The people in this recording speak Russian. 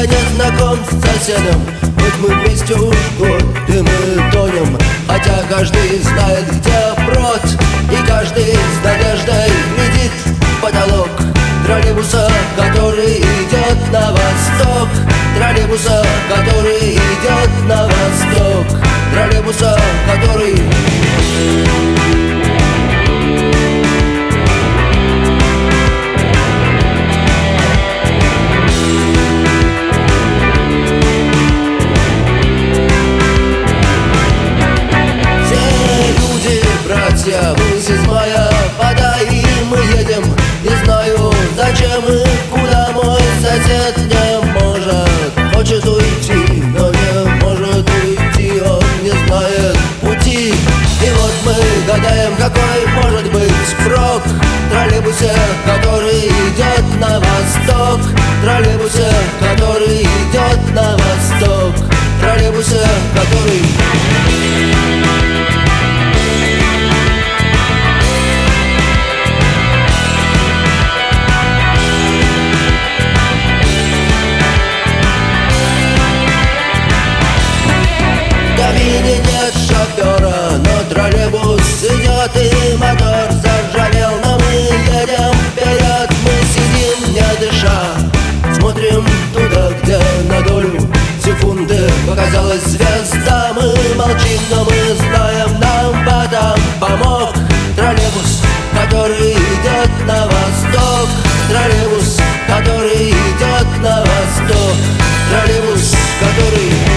я не знаком с соседом, хоть мы вместе уж год, и мы тонем. Хотя каждый знает, где брод, и каждый с надеждой глядит в потолок троллейбуса, который идет на восток. Троллейбуса, который идет на восток. Троллейбуса, который... Мы седьмая вода, и мы едем. Не знаю, зачем и куда мой сосед не может. Хочет уйти, но не может уйти. Он не знает пути. И вот мы гадаем, какой может быть прок в троллейбусе, который идет на восток. Троллейбусе, который идет на восток. Троллейбусе, который... Нет шофера, но троллейбус идет, и мотор заржавел, но мы едем вперед. Мы сидим, не дыша, смотрим туда, где на долю секунды показалась звезда. Мы молчим, но мы знаем, нам потом помог троллейбус, который идет на восток. Троллейбус, который идет на восток. Троллейбус, который...